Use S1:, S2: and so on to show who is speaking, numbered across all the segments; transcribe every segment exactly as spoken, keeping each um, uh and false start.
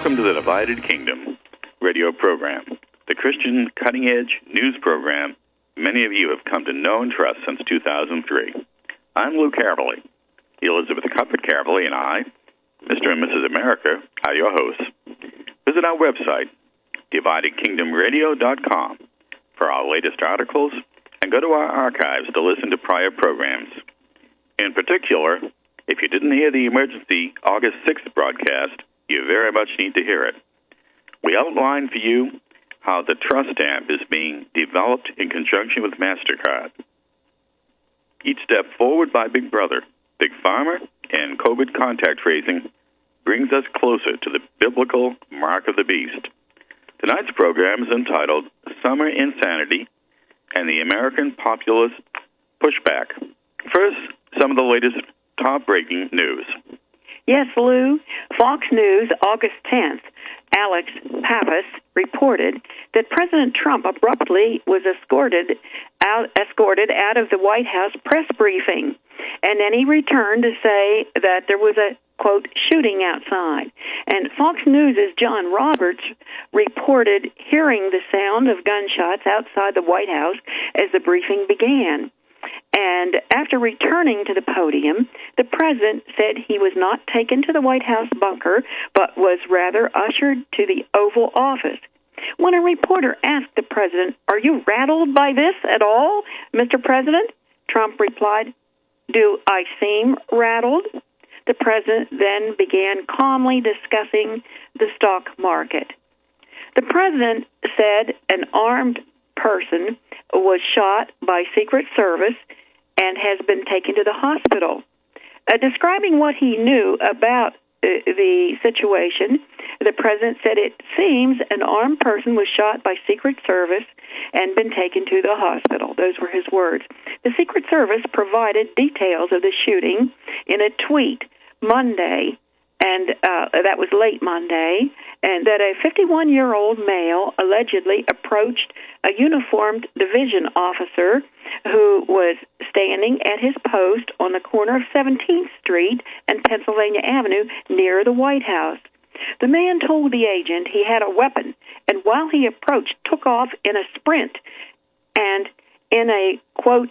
S1: Welcome to the Divided Kingdom radio program, the Christian cutting-edge news program many of you have come to know and trust since two thousand three. I'm Lou Caverly. Elizabeth Cuthbert Caverly and I, Mister and Missus America, are your hosts. Visit our website, divided kingdom radio dot com, for our latest articles, and go to our archives to listen to prior programs. In particular, if you didn't hear the emergency August sixth broadcast, you very much need to hear it. We outline for you how the Trust Stamp is being developed in conjunction with MasterCard. Each step forward by Big Brother, Big Pharma, and COVID contact tracing brings us closer to the biblical mark of the beast. Tonight's program is entitled Summer Insanity and the American Populist Pushback. First, some of the latest top-breaking news.
S2: Yes, Lou. Fox News, August tenth, Alex Pappas reported that President Trump abruptly was escorted out, escorted out of the White House press briefing, and then he returned to say that there was a, quote, shooting outside. And Fox News' John Roberts reported hearing the sound of gunshots outside the White House as the briefing began. And after returning to the podium, the president said he was not taken to the White House bunker, but was rather ushered to the Oval Office. When a reporter asked the president, "Are you rattled by this at all, Mister President?" Trump replied, "Do I seem rattled?" The president then began calmly discussing the stock market. The president said an armed person was shot by Secret Service and has been taken to the hospital. Uh, describing what he knew about uh, the situation, the president said it seems an armed person was shot by Secret Service and been taken to the hospital. Those were his words. The Secret Service provided details of the shooting in a tweet Monday, and uh, that was late Monday, and that a fifty-one-year-old male allegedly approached a uniformed division officer who was standing at his post on the corner of seventeenth Street and Pennsylvania Avenue near the White House. The man told the agent he had a weapon, and while he approached, took off in a sprint and, in a, quote,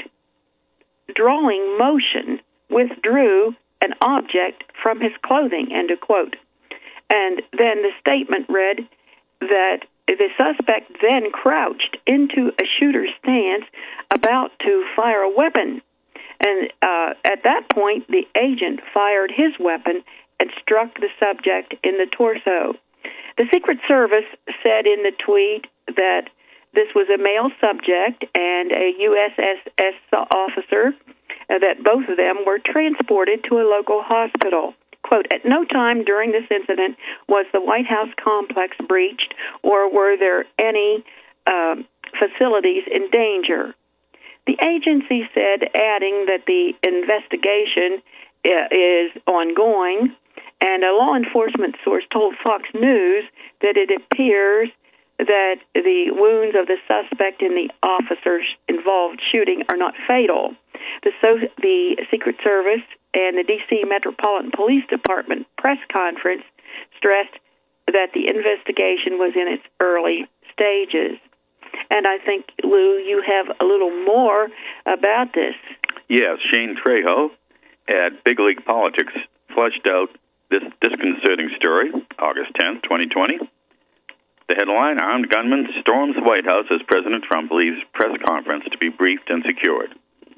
S2: drawing motion, withdrew an object from his clothing, end of quote. And then the statement read that the suspect then crouched into a shooter's stance about to fire a weapon. And uh, at that point, the agent fired his weapon and struck the subject in the torso. The Secret Service said in the tweet that this was a male subject and a U S S officer, uh, that both of them were transported to a local hospital. Quote, at no time during this incident was the White House complex breached or were there any uh, facilities in danger. The agency said, adding that the investigation uh, is ongoing, and a law enforcement source told Fox News that it appears that the wounds of the suspect in the officers-involved shooting are not fatal. The, so, the Secret Service and the D C Metropolitan Police Department press conference stressed that the investigation was in its early stages. And I think, Lou, you have a little more about this.
S1: Yes, Shane Trejo at Big League Politics fleshed out this disconcerting story, August tenth, twenty twenty. The headline, Armed Gunman Storms the White House as President Trump leaves press conference to be briefed and secured.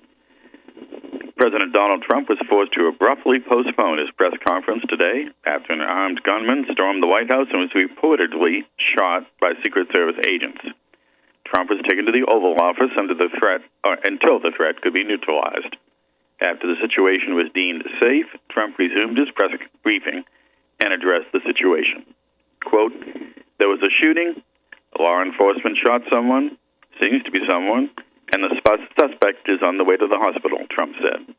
S1: President Donald Trump was forced to abruptly postpone his press conference today after an armed gunman stormed the White House and was reportedly shot by Secret Service agents. Trump was taken to the Oval Office under the threat, or until the threat could be neutralized. After the situation was deemed safe, Trump resumed his press briefing and addressed the situation. Quote, there was a shooting, law enforcement shot someone, seems to be someone, and the suspect is on the way to the hospital, Trump said.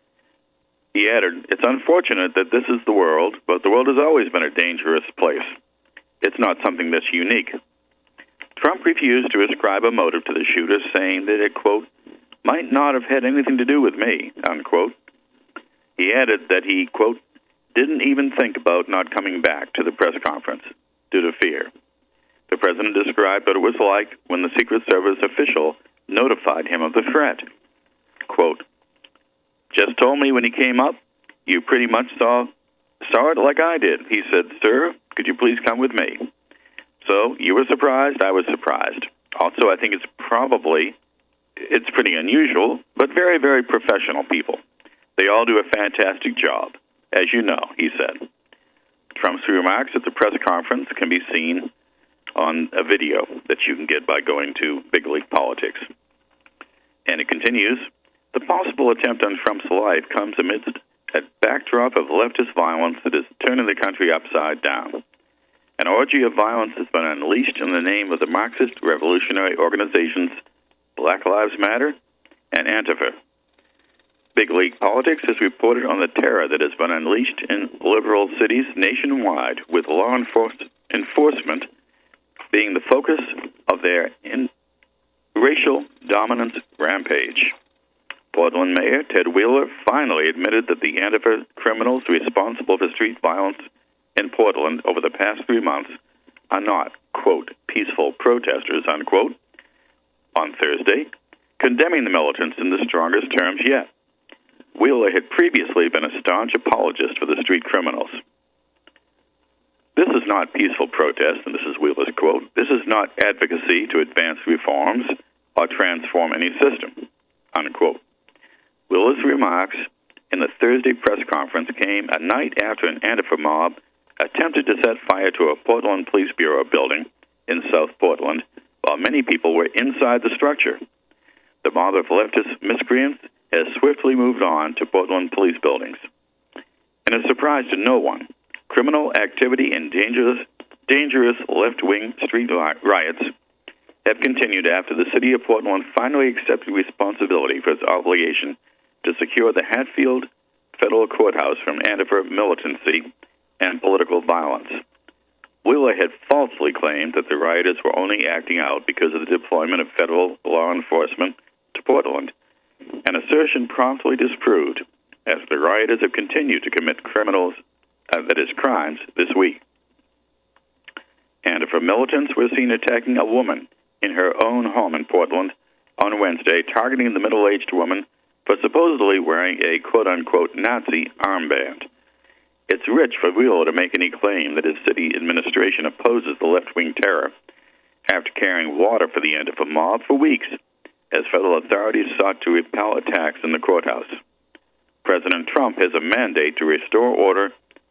S1: He added, it's unfortunate that this is the world, but the world has always been a dangerous place. It's not something that's unique. Trump refused to ascribe a motive to the shooter, saying that it, quote, might not have had anything to do with me, unquote. He added that he, quote, didn't even think about not coming back to the press conference. due to fear. The president described what it was like when the Secret Service official notified him of the threat. Quote, "Just told me when he came up, you pretty much saw saw it like I did. He said, 'Sir, could you please come with me?' So you were surprised, I was surprised. Also, I think it's probably, it's pretty unusual, but very, very professional people. They all do a fantastic job, as you know," he said. Trump's remarks at the press conference can be seen on a video that you can get by going to Big League Politics. And it continues, "The possible attempt on Trump's life comes amidst a backdrop of leftist violence that is turning the country upside down. An orgy of violence has been unleashed in the name of the Marxist revolutionary organizations Black Lives Matter and Antifa. Big League Politics has reported on the terror that has been unleashed in liberal cities nationwide, with law enforce- enforcement being the focus of their in- racial dominance rampage. Portland Mayor Ted Wheeler finally admitted that the Antifa criminals responsible for street violence in Portland over the past three months are not, quote, peaceful protesters, unquote, on Thursday, condemning the militants in the strongest terms yet. Wheeler had previously been a staunch apologist for the street criminals. "This is not peaceful protest," and this is Wheeler's quote, "this is not advocacy to advance reforms or transform any system," unquote. Wheeler's remarks in the Thursday press conference came a night after an Antifa mob attempted to set fire to a Portland Police Bureau building in South Portland, while many people were inside the structure. The mob of leftist miscreants has swiftly moved on to Portland police buildings. In a surprise to no one, criminal activity and dangerous, dangerous left-wing street riots have continued after the city of Portland finally accepted responsibility for its obligation to secure the Hatfield federal courthouse from Antifa militancy and political violence. Wheeler had falsely claimed that the rioters were only acting out because of the deployment of federal law enforcement to Portland, an assertion promptly disproved as the rioters have continued to commit criminals, uh, that is, crimes this week. Antifa militants were seen attacking a woman in her own home in Portland on Wednesday, targeting the middle-aged woman for supposedly wearing a quote-unquote Nazi armband. It's rich for Wheeler to make any claim that his city administration opposes the left-wing terror after carrying water for the Antifa mob for weeks, as federal authorities sought to repel attacks in the courthouse. President Trump has a mandate to restore order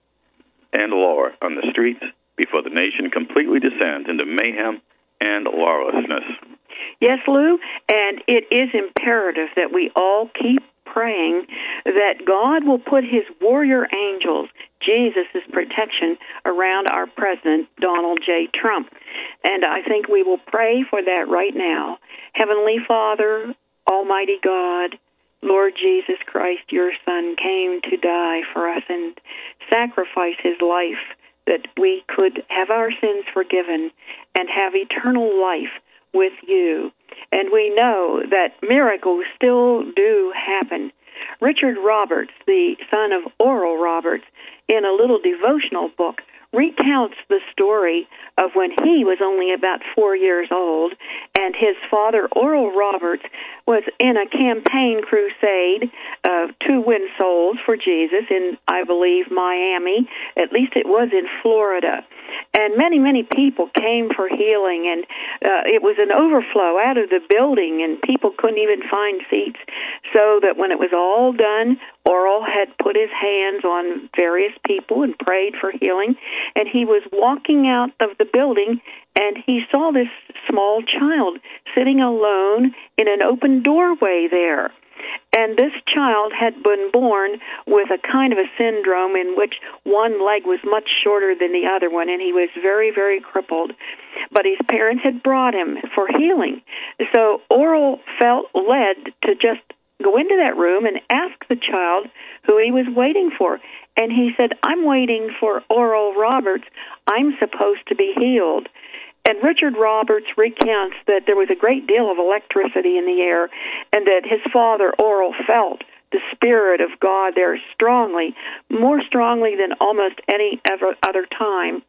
S1: and law on the streets before the nation completely descends into mayhem and lawlessness.
S2: Yes, Lou, and it is imperative that we all keep praying that God will put his warrior angels, Jesus' protection, around our President, Donald J. Trump. And I think we will pray for that right now. Heavenly Father, Almighty God, Lord Jesus Christ, your Son, came to die for us and sacrifice his life that we could have our sins forgiven and have eternal life with you. And we know that miracles still do happen. Richard Roberts, the son of Oral Roberts, in a little devotional book, recounts the story of when he was only about four years old, and his father, Oral Roberts, was in a campaign crusade uh, to win souls for Jesus in, I believe, Miami. At least it was in Florida. And many, many people came for healing, and uh, it was an overflow out of the building, and people couldn't even find seats. So that when it was all done, Oral had put his hands on various people and prayed for healing, and he was walking out of the building, and he saw this small child sitting alone in an open doorway there. And this child had been born with a kind of a syndrome in which one leg was much shorter than the other one, and he was very, very crippled. But his parents had brought him for healing. So Oral felt led to just go into that room and ask the child who he was waiting for. And he said, "I'm waiting for Oral Roberts. I'm supposed to be healed." And Richard Roberts recounts that there was a great deal of electricity in the air, and that his father, Oral, felt the Spirit of God there strongly, more strongly than almost any ever other time.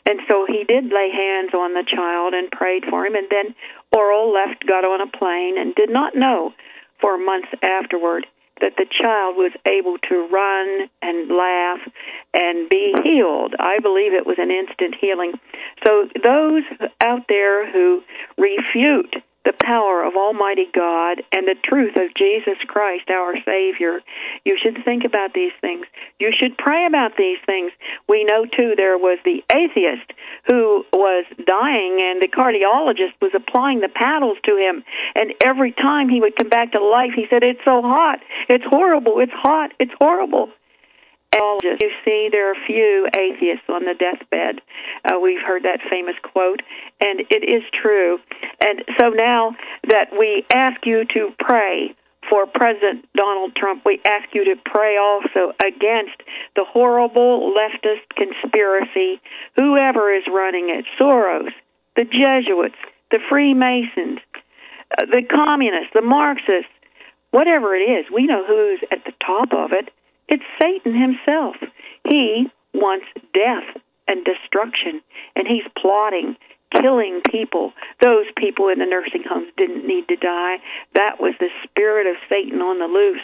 S2: And so he did lay hands on the child and prayed for him, and then Oral left, got on a plane, and did not know for months afterward that the child was able to run and laugh and be healed. I believe it was an instant healing. So those out there who refute the power of Almighty God and the truth of Jesus Christ, our Savior, you should think about these things. You should pray about these things. We know, too, there was the atheist who was dying, and the cardiologist was applying the paddles to him, and every time he would come back to life, he said, "It's so hot. It's horrible. It's hot. It's horrible." And you see, there are few atheists on the deathbed. Uh, we've heard that famous quote, and it is true. And so now that we ask you to pray for President Donald Trump, we ask you to pray also against the horrible leftist conspiracy, whoever is running it, Soros, the Jesuits, the Freemasons, uh, the communists, the Marxists, whatever it is. We know who's at the top of it. It's Satan himself. He wants death and destruction, and he's plotting, killing people. Those people in the nursing homes didn't need to die. That was the spirit of Satan on the loose.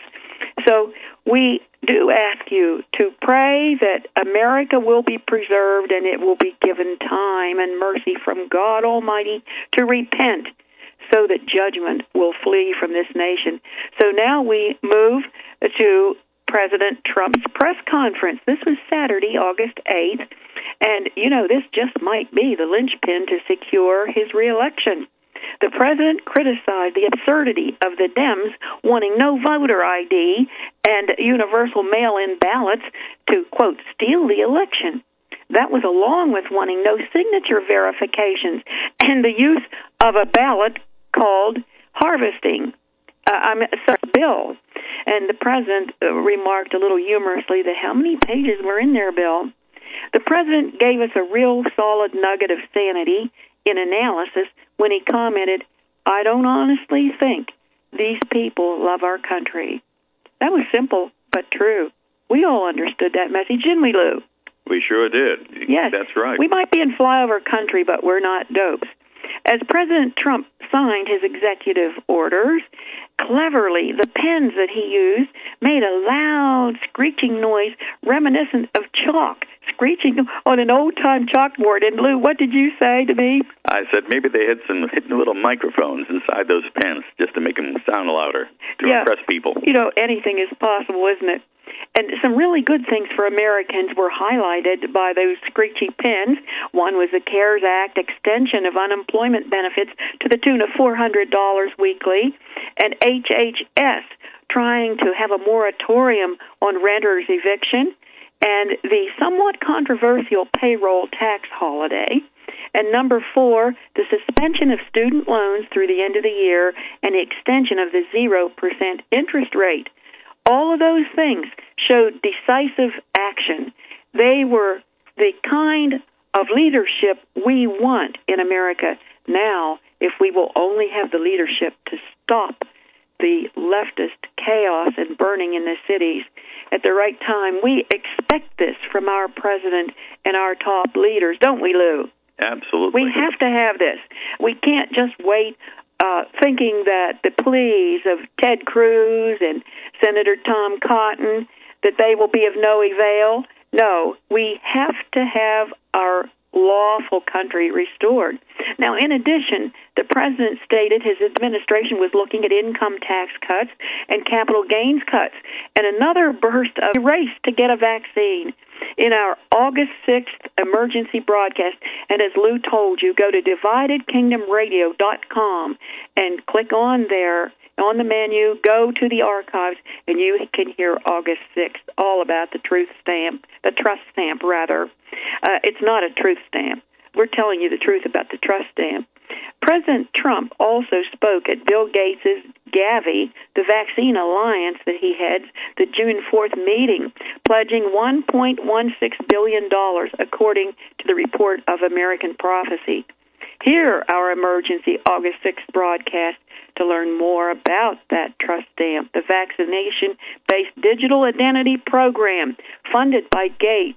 S2: So we do ask you to pray that America will be preserved and it will be given time and mercy from God Almighty to repent, so that judgment will flee from this nation. So now we move to President Trump's press conference. This was Saturday, August eighth, and, you know, this just might be the linchpin to secure his reelection. The president criticized the absurdity of the Dems wanting no voter I D and universal mail-in ballots to, quote, steal the election. That was along with wanting no signature verifications and the use of a ballot called harvesting. Uh, I'm sorry, bill. And the president uh, remarked a little humorously that how many pages were in there, Bill? The president gave us a real solid nugget of sanity in analysis when he commented, "I don't honestly think these people love our country." That was simple but true. We all understood that message, didn't we, Lou?
S1: We sure did.
S2: Yes.
S1: That's right.
S2: We might be in flyover country, but we're not dopes. As President Trump signed his executive orders, cleverly, the pens that he used made a loud, screeching noise reminiscent of chalk screeching on an old-time chalkboard. And, Lou, what did you say to me?
S1: I said maybe they had some hidden little microphones inside those pens just to make them sound louder, to
S2: yeah.
S1: impress people.
S2: You know, anything is possible, isn't it? And some really good things for Americans were highlighted by those screechy pens. One was the CARES Act extension of unemployment benefits to the tune of four hundred dollars weekly, and H H S trying to have a moratorium on renters' eviction, and the somewhat controversial payroll tax holiday. And number four, the suspension of student loans through the end of the year and the extension of the zero percent interest rate. All of those things showed decisive action. They were the kind of leadership we want in America now, if we will only have the leadership to stop the leftist chaos and burning in the cities at the right time. We expect this from our president and our top leaders, don't we, Lou?
S1: Absolutely.
S2: We have to have this. We can't just wait Uh, thinking that the pleas of Ted Cruz and Senator Tom Cotton, that they will be of no avail. No, we have to have our lawful country restored. Now, in addition, the president stated his administration was looking at income tax cuts and capital gains cuts, and another burst of race to get a vaccine. In our August sixth emergency broadcast, and as Lou told you, go to divided kingdom radio dot com and click on there, on the menu, go to the archives, and you can hear August sixth, all about the truth stamp, the trust stamp, rather. Uh, it's not a truth stamp. We're telling you the truth about the trust stamp. President Trump also spoke at Bill Gates' Gavi, the vaccine alliance that he heads, the June fourth meeting, pledging one point one six billion dollars, according to the report of American Prophecy. Hear our emergency August sixth broadcast to learn more about that trust stamp, the vaccination-based digital identity program funded by Gates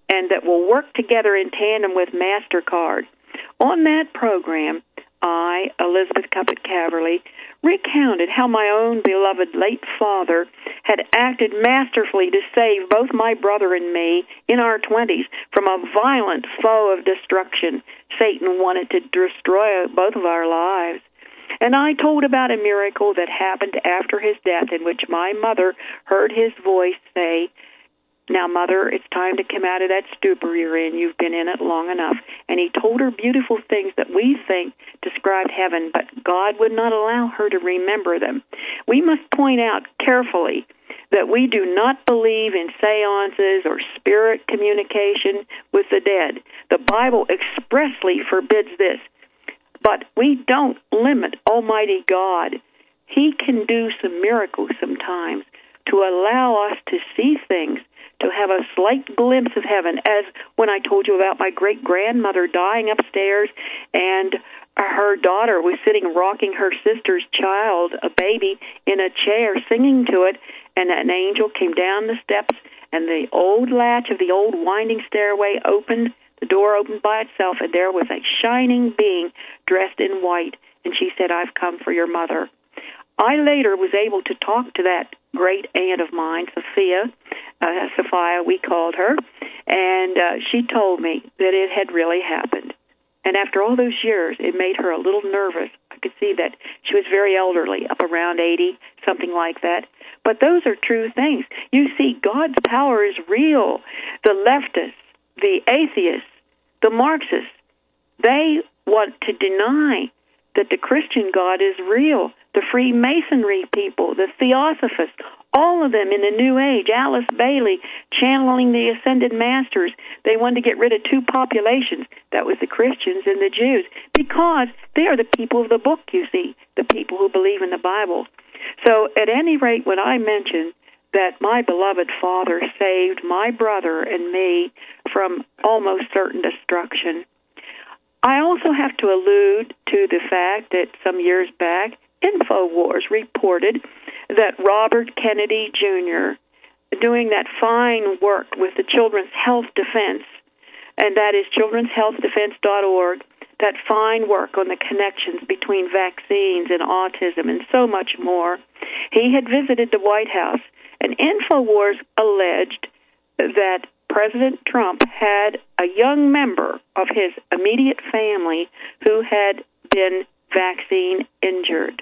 S2: and that will work together in tandem with MasterCard. On that program, I, Elizabeth Cuppet Caverly, recounted how my own beloved late father had acted masterfully to save both my brother and me in our twenties from a violent foe of destruction. Satan wanted to destroy both of our lives. And I told about a miracle that happened after his death in which my mother heard his voice say, "Now, Mother, it's time to come out of that stupor you're in. You've been in it long enough." And he told her beautiful things that we think described heaven, but God would not allow her to remember them. We must point out carefully that we do not believe in seances or spirit communication with the dead. The Bible expressly forbids this. But we don't limit Almighty God. He can do some miracles sometimes to allow us to see things, to have a slight glimpse of heaven, as when I told you about my great-grandmother dying upstairs, and her daughter was sitting rocking her sister's child, a baby, in a chair, singing to it, and an angel came down the steps, and the old latch of the old winding stairway opened, the door opened by itself, and there was a shining being dressed in white, and she said, "I've come for your mother." I later was able to talk to that great aunt of mine, Sophia, uh, Sophia we called her, and uh, she told me that it had really happened. And after all those years, it made her a little nervous. I could see that she was very elderly, up around eighty, something like that. But those are true things. You see, God's power is real. The leftists, the atheists, the Marxists, they want to deny that the Christian God is real. The Freemasonry people, the Theosophists, all of them in the New Age, Alice Bailey channeling the Ascended Masters, they wanted to get rid of two populations. That was the Christians and the Jews, because they are the people of the book, you see, the people who believe in the Bible. So at any rate, when I mentioned that my beloved father saved my brother and me from almost certain destruction, I also have to allude to the fact that some years back, InfoWars reported that Robert Kennedy Junior, doing that fine work with the Children's Health Defense, and that is children's health defense dot org, that fine work on the connections between vaccines and autism and so much more, he had visited the White House, and InfoWars alleged that President Trump had a young member of his immediate family who had been vaccine injured.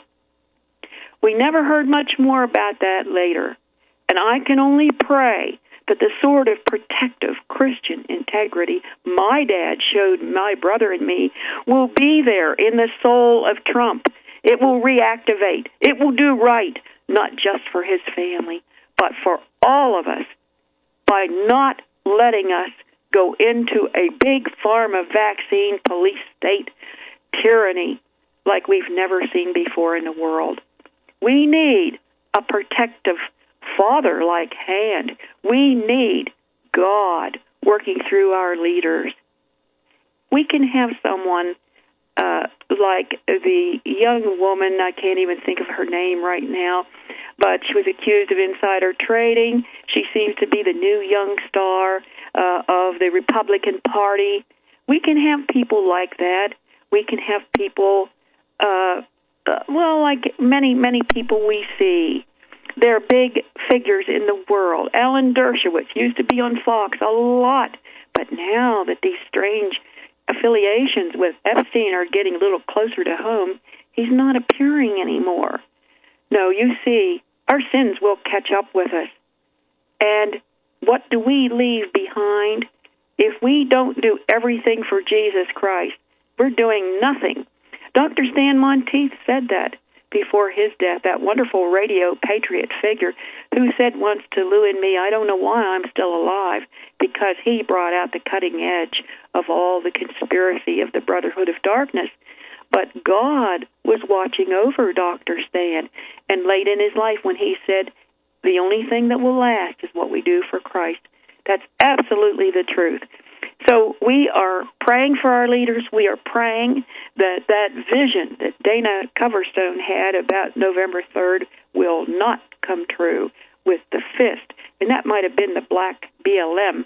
S2: We never heard much more about that later, and I can only pray that the sort of protective Christian integrity my dad showed my brother and me will be there in the soul of Trump. It will reactivate. It will do right, not just for his family, but for all of us, by not letting us go into a big pharma vaccine police state tyranny like we've never seen before in the world. We need a protective father-like hand. We need God working through our leaders. We can have someone uh, like the young woman, I can't even think of her name right now, but she was accused of insider trading. She seems to be the new young star uh, of the Republican Party. We can have people like that. We can have people, uh, uh, well, like many, many people we see. They're big figures in the world. Alan Dershowitz used to be on Fox a lot, but now that these strange affiliations with Epstein are getting a little closer to home, he's not appearing anymore. No, you see, our sins will catch up with us. And what do we leave behind? If we don't do everything for Jesus Christ, we're doing nothing. Doctor Stan Monteith said that before his death, that wonderful radio patriot figure who said once to Lou and me, "I don't know why I'm still alive," because he brought out the cutting edge of all the conspiracy of the Brotherhood of Darkness. But God was watching over Doctor Stan, and late in his life when he said, the only thing that will last is what we do for Christ. That's absolutely the truth. So we are praying for our leaders. We are praying that that vision that Dana Coverstone had about November third will not come true with the fist. And that might have been the black B L M.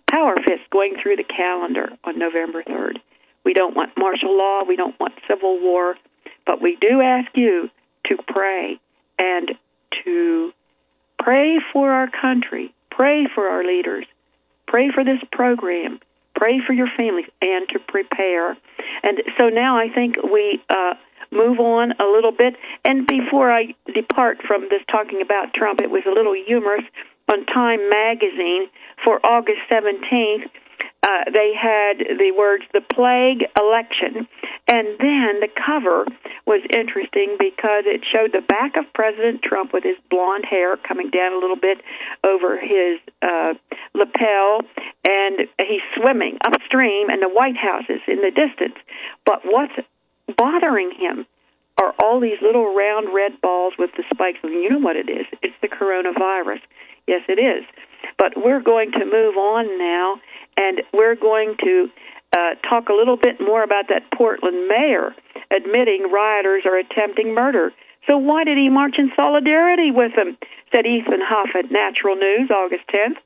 S2: power fist going through the calendar on November third. We don't want martial law. We don't want civil war. But we do ask you to pray and to pray for our country, pray for our leaders, pray for this program, pray for your families, and to prepare. And so now I think we uh, move on a little bit. And before I depart from this talking about Trump, it was a little humorous. On Time magazine for August seventeenth, uh, they had the words, "The Plague Election." And then the cover was interesting because it showed the back of President Trump with his blonde hair coming down a little bit over his uh, lapel, and he's swimming upstream, and the White House is in the distance. But what's bothering him are all these little round red balls with the spikes. And you know what it is? It's the coronavirus. Yes, it is. But we're going to move on now, and we're going to uh, talk a little bit more about that Portland mayor admitting rioters are attempting murder. So why did he march in solidarity with them? Said Ethan Huff at Natural News, August tenth.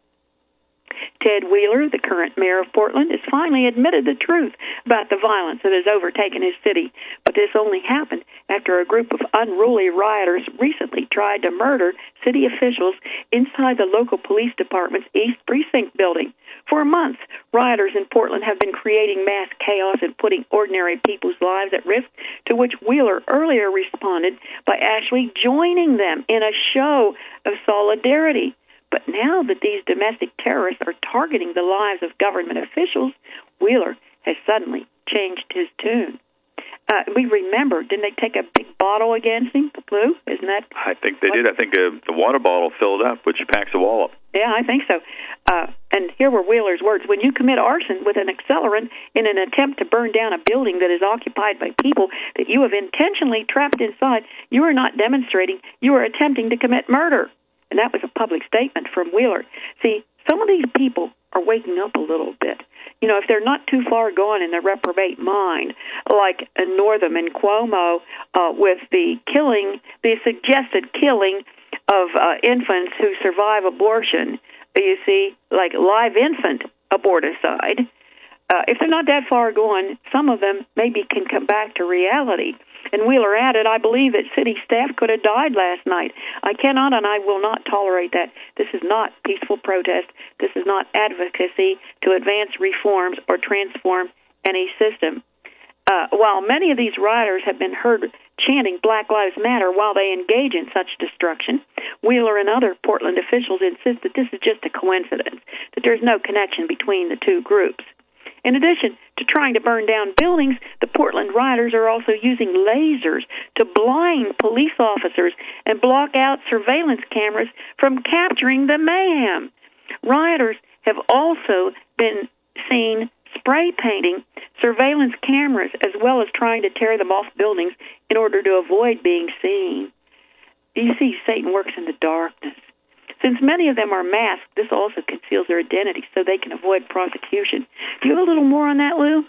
S2: Ted Wheeler, the current mayor of Portland, has finally admitted the truth about the violence that has overtaken his city. But this only happened after a group of unruly rioters recently tried to murder city officials inside the local police department's East Precinct building. For months, rioters in Portland have been creating mass chaos and putting ordinary people's lives at risk, to which Wheeler earlier responded by actually joining them in a show of solidarity. But now that these domestic terrorists are targeting the lives of government officials, Wheeler has suddenly changed his tune. Uh, we remember, didn't they take a big bottle against him, Lou? Isn't that?
S1: I think they what? did. I think uh, the water bottle filled up, which packs a wallop.
S2: Yeah, I think so. Uh, and here were Wheeler's words. When you commit arson with an accelerant in an attempt to burn down a building that is occupied by people that you have intentionally trapped inside, you are not demonstrating. You are attempting to commit murder. And that was a public statement from Wheeler. See, some of these people are waking up a little bit. You know, if they're not too far gone in their reprobate mind, like Northam and Cuomo uh, with the killing, the suggested killing of uh, infants who survive abortion, you see, like live infant aborticide, uh, if they're not that far gone, some of them maybe can come back to reality. And Wheeler added, I believe that city staff could have died last night. I cannot and I will not tolerate that. This is not peaceful protest. This is not advocacy to advance reforms or transform any system. Uh, while many of these rioters have been heard chanting Black Lives Matter while they engage in such destruction, Wheeler and other Portland officials insist that this is just a coincidence, that there's no connection between the two groups. In addition to trying to burn down buildings, the Portland rioters are also using lasers to blind police officers and block out surveillance cameras from capturing the mayhem. Rioters have also been seen spray painting surveillance cameras as well as trying to tear them off buildings in order to avoid being seen. You see, Satan works in the darkness. Since many of them are masked, this also conceals their identity so they can avoid prosecution. Do you have a little more on that, Lou?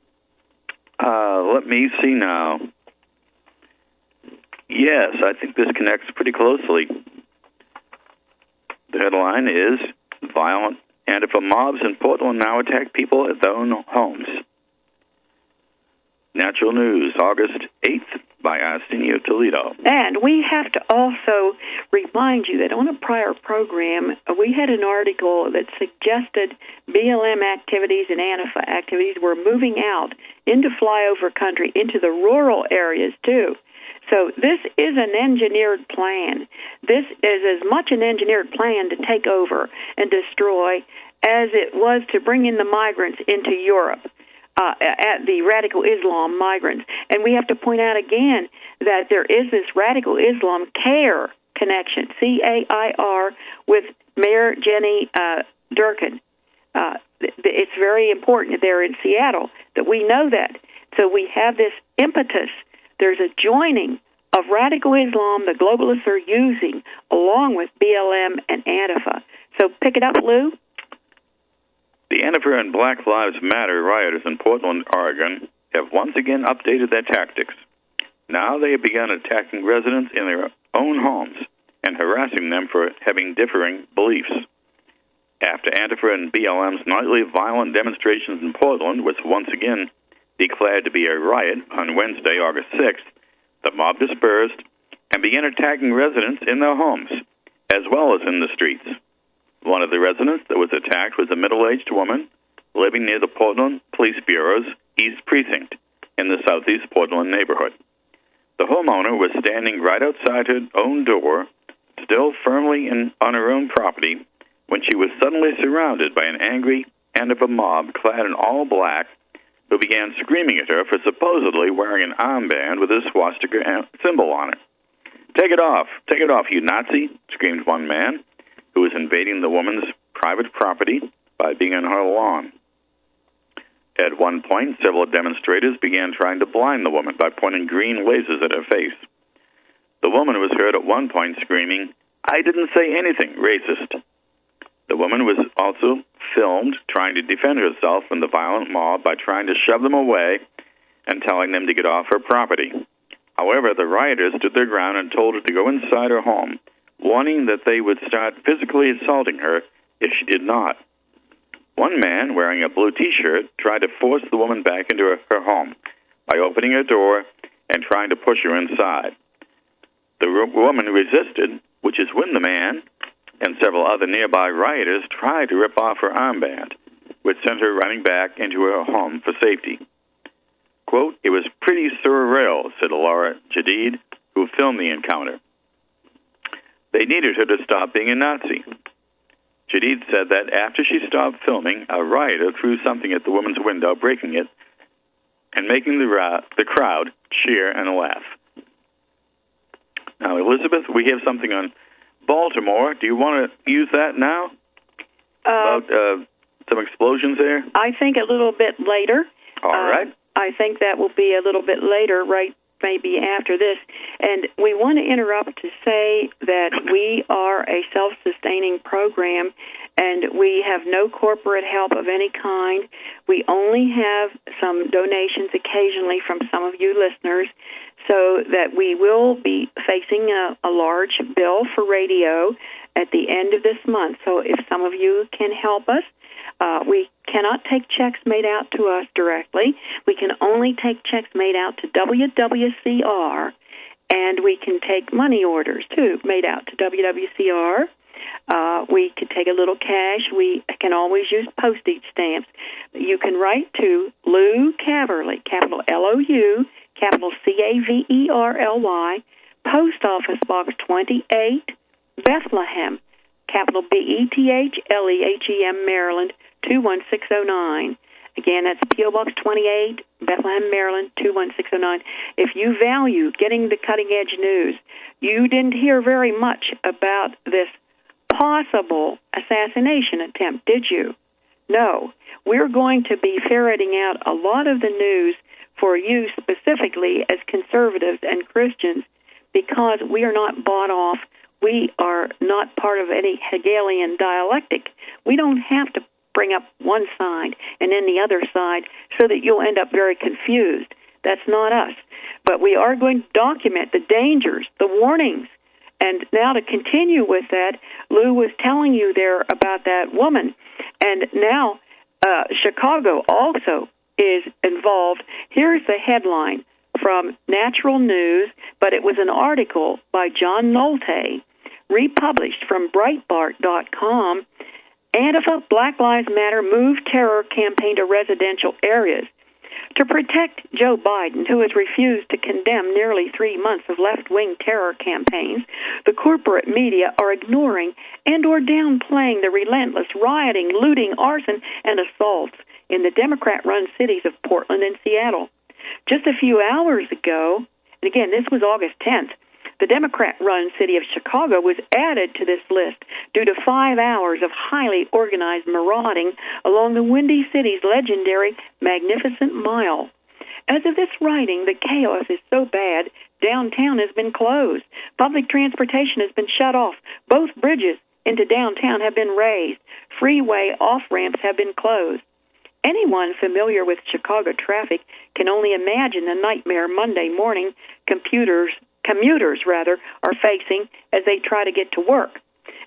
S1: Uh, let me see now. Yes, I think this connects pretty closely. The headline is, Violent Antifa mobs in Portland now attack people at their own homes. Natural News, August eighth, by Arsenio Toledo.
S2: And we have to also remind you that on a prior program, we had an article that suggested B L M activities and Antifa activities were moving out into flyover country, into the rural areas, too. So this is an engineered plan. This is as much an engineered plan to take over and destroy as it was to bring in the migrants into Europe. Uh, at the radical Islam migrants. And we have to point out again that there is this radical Islam CAIR connection, C A I R, with Mayor Jenny uh, Durkin. Uh, it's very important there in Seattle that we know that. So we have this impetus. There's a joining of radical Islam the globalists are using along with B L M and Antifa. So pick it up, Lou.
S1: The Antifa and Black Lives Matter rioters in Portland, Oregon, have once again updated their tactics. Now they have begun attacking residents in their own homes and harassing them for having differing beliefs. after Antifa and B L M's nightly violent demonstrations in Portland was once again declared to be a riot on Wednesday, August sixth, the mob dispersed and began attacking residents in their homes, as well as in the streets. One of the residents that was attacked was a middle-aged woman living near the Portland Police Bureau's East Precinct in the southeast Portland neighborhood. The homeowner was standing right outside her own door, still firmly in, on her own property, when she was suddenly surrounded by an angry Antifa mob clad in all black who began screaming at her for supposedly wearing an armband with a swastika symbol on it. "Take it off! Take it off, you Nazi!" screamed one man, who was invading the woman's private property by being on her lawn. At one point, several demonstrators began trying to blind the woman by pointing green lasers at her face. The woman was heard at one point screaming, "I didn't say anything, racist." The woman was also filmed trying to defend herself from the violent mob by trying to shove them away and telling them to get off her property. However, the rioters stood their ground and told her to go inside her home, warning that they would start physically assaulting her if she did not. One man, wearing a blue T-shirt, tried to force the woman back into her, her home by opening her door and trying to push her inside. The r- woman resisted, which is when the man and several other nearby rioters tried to rip off her armband, which sent her running back into her home for safety. Quote, "It was pretty surreal," said Laura Jadid, who filmed the encounter. They needed her to stop being a Nazi. Jadid said that after she stopped filming, a rioter threw something at the woman's window, breaking it, and making the, ra- the crowd cheer and laugh. Now, Elizabeth, we have something on Baltimore. Do you want to use that now?
S2: Uh,
S1: About uh, some explosions there?
S2: I think a little bit later.
S1: All
S2: uh,
S1: right.
S2: I think that will be a little bit later, right, maybe after this. And we want to interrupt to say that we are a self-sustaining program, and we have no corporate help of any kind. We only have some donations occasionally from some of you listeners, so that we will be facing a, a large bill for radio at the end of this month. So if some of you can help us, uh, we cannot take checks made out to us directly. We can only take checks made out to W W C R, and we can take money orders, too, made out to W W C R. Uh, we can take a little cash. We can always use postage stamps. You can write to Lou Caverly, capital L O U, capital C A V E R L Y, Post Office Box twenty-eight, Bethlehem, capital B E T H L E H E M, Maryland, two one six zero nine. Again, that's P O Box twenty-eight, Bethlehem, Maryland, two one six zero nine. If you value getting the cutting-edge news, you didn't hear very much about this possible assassination attempt, did you? No. We're going to be ferreting out a lot of the news for you specifically as conservatives and Christians, because we are not bought off. We are not part of any Hegelian dialectic. We don't have to bring up one side and then the other side so that you'll end up very confused. That's not us. But we are going to document the dangers, the warnings. And now to continue with that, Lou was telling you there about that woman. And now uh, Chicago also is involved. Here's the headline from Natural News, but it was an article by John Nolte, republished from Breitbart dot com. Antifa Black Lives Matter move terror campaign to residential areas. To protect Joe Biden, who has refused to condemn nearly three months of left-wing terror campaigns, the corporate media are ignoring and or downplaying the relentless rioting, looting, arson, and assaults in the Democrat-run cities of Portland and Seattle. Just a few hours ago, and again, this was August tenth, the Democrat-run city of Chicago was added to this list due to five hours of highly organized marauding along the Windy City's legendary Magnificent Mile. As of this writing, the chaos is so bad, downtown has been closed. Public transportation has been shut off. Both bridges into downtown have been raised. Freeway off-ramps have been closed. Anyone familiar with Chicago traffic can only imagine the nightmare Monday morning computers commuters rather, are facing as they try to get to work.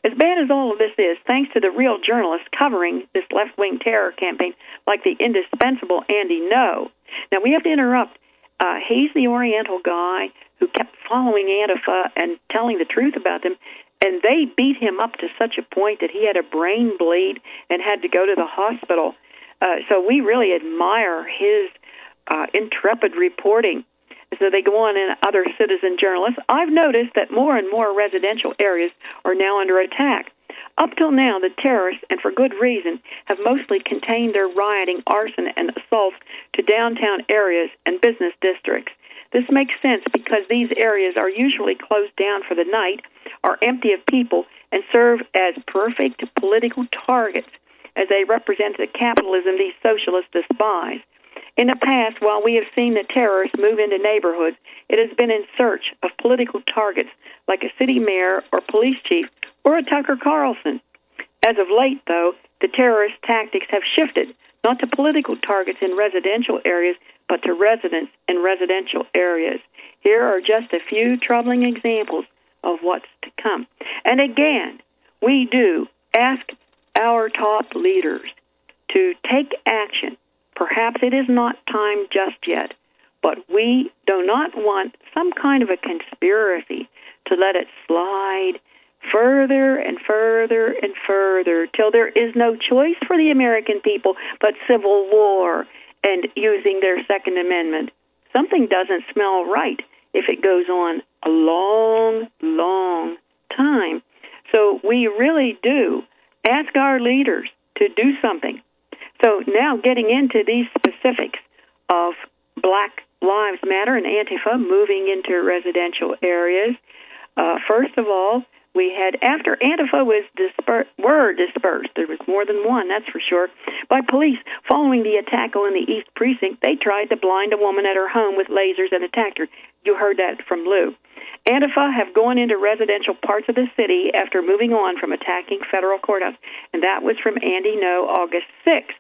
S2: As bad as all of this is, thanks to the real journalists covering this left-wing terror campaign, like the indispensable Andy Ngo. Now, we have to interrupt. Uh, he's the Oriental guy who kept following Antifa and telling the truth about them, and they beat him up to such a point that he had a brain bleed and had to go to the hospital. Uh, so we really admire his uh, intrepid reporting. So they go on in other citizen journalists. I've noticed that more and more residential areas are now under attack. Up till now, the terrorists, and for good reason, have mostly contained their rioting, arson, and assaults to downtown areas and business districts. This makes sense because these areas are usually closed down for the night, are empty of people, and serve as perfect political targets as they represent the capitalism these socialists despise. In the past, while we have seen the terrorists move into neighborhoods, it has been in search of political targets like a city mayor or police chief or a Tucker Carlson. As of late, though, the terrorist tactics have shifted, not to political targets in residential areas, but to residents in residential areas. Here are just a few troubling examples of what's to come. And again, we do ask our top leaders to take action. Perhaps it is not time just yet, but we do not want some kind of a conspiracy to let it slide further and further and further till there is no choice for the American people but civil war and using their Second Amendment. Something doesn't smell right if it goes on a long, long time. So we really do ask our leaders to do something. So now getting into these specifics of Black Lives Matter and Antifa moving into residential areas. Uh, first of all, we had, after Antifa was disper- were dispersed, there was more than one, that's for sure, by police following the attack on the East Precinct. They tried to blind a woman at her home with lasers and attacked her. You heard that from Lou. Antifa have gone into residential parts of the city after moving on from attacking federal courthouse, and that was from Andy Ngo, August sixth.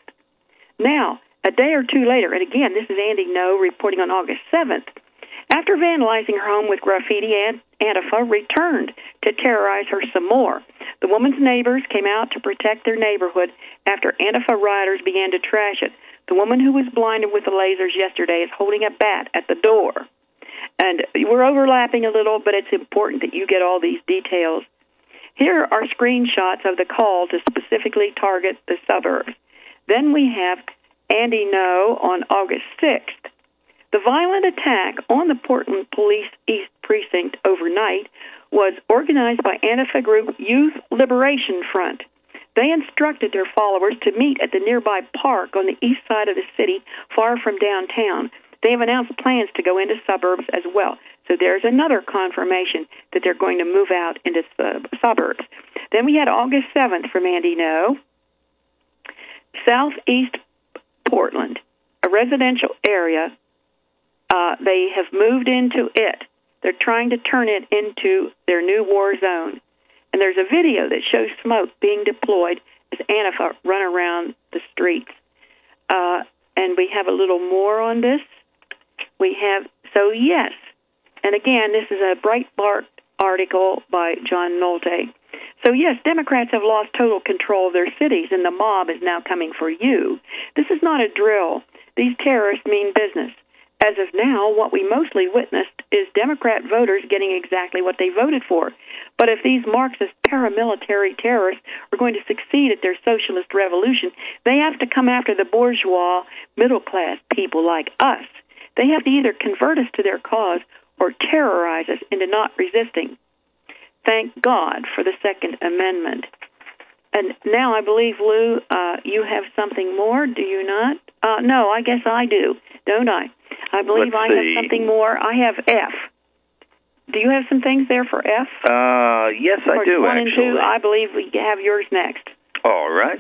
S2: Now, a day or two later, and again, this is Andy Ngo reporting on August seventh, after vandalizing her home with graffiti, Antifa returned to terrorize her some more. The woman's neighbors came out to protect their neighborhood after Antifa rioters began to trash it. The woman who was blinded with the lasers yesterday is holding a bat at the door. And we're overlapping a little, but it's important that you get all these details. Here are screenshots of the call to specifically target the suburbs. Then we have Andy Ngo on August sixth. The violent attack on the Portland Police East Precinct overnight was organized by Antifa group Youth Liberation Front. They instructed their followers to meet at the nearby park on the east side of the city, far from downtown. They have announced plans to go into suburbs as well. So there's another confirmation that they're going to move out into sub- suburbs. Then we had August seventh from Andy Ngo. Southeast Portland, a residential area. Uh, they have moved into it. They're trying to turn it into their new war zone. And there's a video that shows smoke being deployed as Antifa run around the streets. Uh, and we have a little more on this. We have, so yes, and again, this is a Breitbart article by John Nolte. So yes, Democrats have lost total control of their cities, and the mob is now coming for you. This is not a drill. These terrorists mean business. As of now, what we mostly witnessed is Democrat voters getting exactly what they voted for. But if these Marxist paramilitary terrorists are going to succeed at their socialist revolution, they have to come after the bourgeois, middle-class people like us. They have to either convert us to their cause or terrorize us into not resisting. Thank God for the Second Amendment. And now I believe, Lou, uh, you have something more, do you not? Uh, no, I guess I do, don't I? I believe
S1: Let's
S2: I
S1: see.
S2: have something more. I have F. Do you have some things there for F?
S1: Uh, yes, I
S2: or
S1: do,
S2: one
S1: actually.
S2: and two? I believe we have yours next.
S1: All right.